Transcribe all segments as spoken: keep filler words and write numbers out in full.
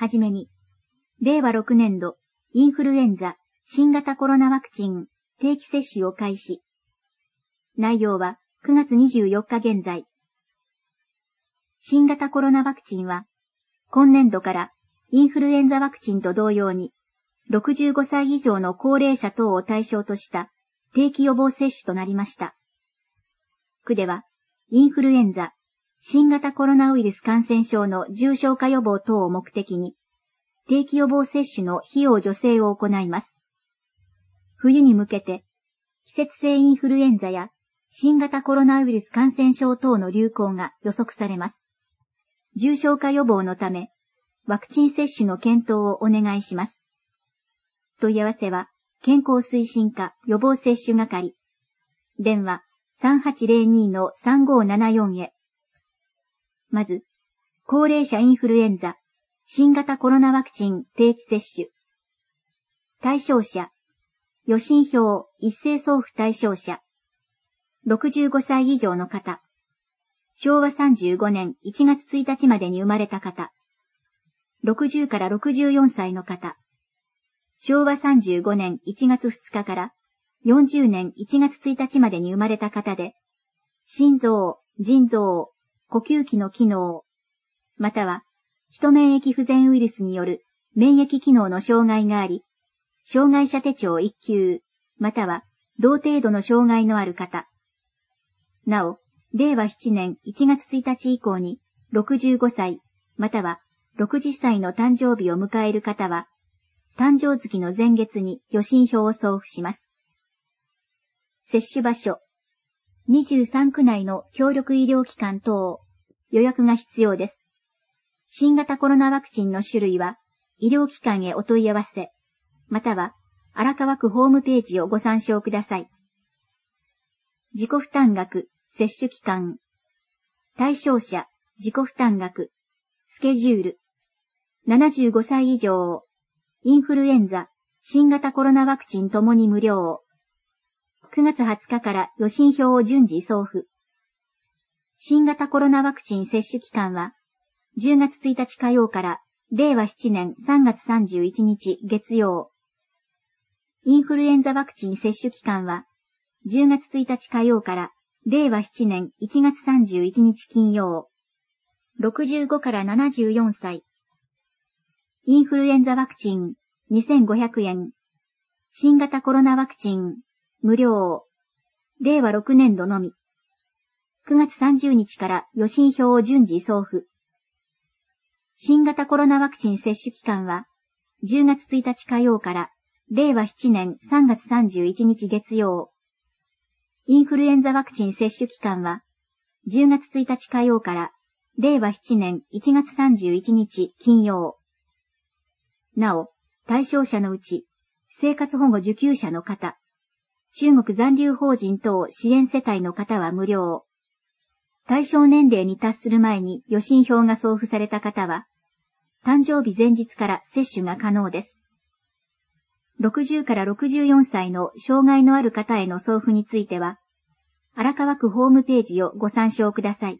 はじめに、れいわろくねんど、インフルエンザ、新型コロナワクチン、定期接種を開始。内容は、くがつにじゅうよっか現在。新型コロナワクチンは、今年度から、インフルエンザワクチンと同様に、ろくじゅうごさい以上の高齢者等を対象とした定期予防接種となりました。区では、インフルエンザ、新型コロナウイルス感染症の重症化予防等を目的に、定期予防接種の費用助成を行います。冬に向けて、季節性インフルエンザや新型コロナウイルス感染症等の流行が予測されます。重症化予防のため、ワクチン接種の検討をお願いします。問い合わせは、健康推進課予防接種係。電話 さんはちぜろに さんごーななよん へ。まず、高齢者インフルエンザ、新型コロナワクチン定期接種。対象者、予診票一斉送付対象者。ろくじゅうごさい以上の方。しょうわさんじゅうごねんいちがつついたちまでに生まれた方。ろくじゅうからろくじゅうよんさいの方。しょうわさんじゅうごねんいちがつふつかからよんじゅうねんいちがつついたちまでに生まれた方で、心臓、腎臓、呼吸器の機能、または、ヒト免疫不全ウイルスによる免疫機能の障害があり、障害者手帳いっきゅう、または同程度の障害のある方。なお、れいわななねんいちがつついたち以降にろくじゅうごさい、またはろくじゅっさいの誕生日を迎える方は、誕生月の前月に予診票を送付します。接種場所。にじゅうさんく内の協力医療機関等、予約が必要です。新型コロナワクチンの種類は、医療機関へお問い合わせ、または、荒川区ホームページをご参照ください。自己負担額、接種期間。対象者、自己負担額。スケジュール。ななじゅうごさい以上。インフルエンザ、新型コロナワクチンともに無料。くがつはつかから予診票を順次送付。新型コロナワクチン接種期間は、じゅうがつついたち火曜かられいわななねんさんがつさんじゅういちにち月曜。インフルエンザワクチン接種期間は、じゅうがつついたち火曜かられいわななねんいちがつさんじゅういちにち金曜。ろくじゅうごからななじゅうよんさい。インフルエンザワクチンにせんごひゃくえん。新型コロナワクチン無料。れいわろくねんどのみ。くがつさんじゅうにちから予診票を順次送付。新型コロナワクチン接種期間は、じゅうがつついたち火曜かられいわななねんさんがつさんじゅういちにち月曜。インフルエンザワクチン接種期間は、じゅうがつついたち火曜かられいわななねんいちがつさんじゅういちにち金曜。なお、対象者のうち、生活保護受給者の方、中国残留邦人等支援世帯の方は無料。対象年齢に達する前に予診票が送付された方は、誕生日前日から接種が可能です。ろくじゅうからろくじゅうよんさいの障害のある方への送付については、荒川区ホームページをご参照ください。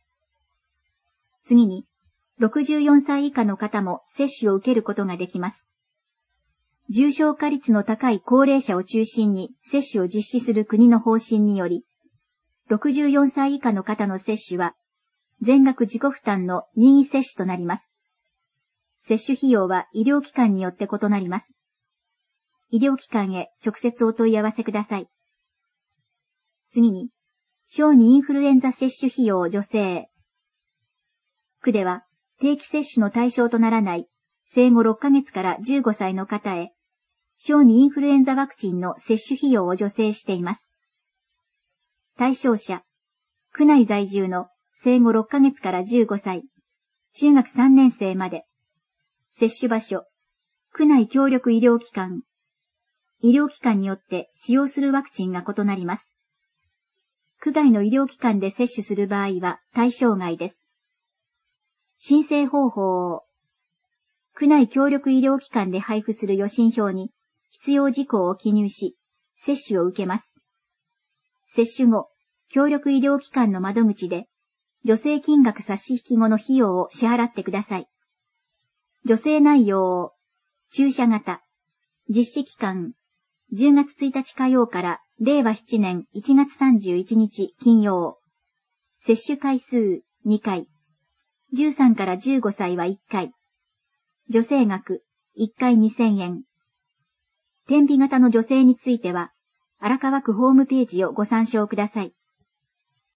次に、ろくじゅうよんさい以下の方も接種を受けることができます。重症化率の高い高齢者を中心に接種を実施する国の方針により、ろくじゅうよんさい以下の方の接種は、全額自己負担の任意接種となります。接種費用は医療機関によって異なります。医療機関へ直接お問い合わせください。次に、小児インフルエンザ接種費用助成。区では、定期接種の対象とならない生後ろっかげつからじゅうごさいの方へ、小児インフルエンザワクチンの接種費用を助成しています。対象者、区内在住の生後ろっかげつからじゅうごさい、中学さんねんせいまで。接種場所、区内協力医療機関。医療機関によって使用するワクチンが異なります。区外の医療機関で接種する場合は対象外です。申請方法。区内協力医療機関で配布する予診票に必要事項を記入し、接種を受けます。接種後、協力医療機関の窓口で、助成金額差し引き後の費用を支払ってください。 助成内容。注射型。実施期間。じゅうがつついたち火曜かられいわしちねんいちがつさんじゅういちにち金曜。接種回数にかい。じゅうさんからじゅうごさいはいっかい。助成額いっかいにせんえん。点鼻型の助成については、荒川区ホームページをご参照ください。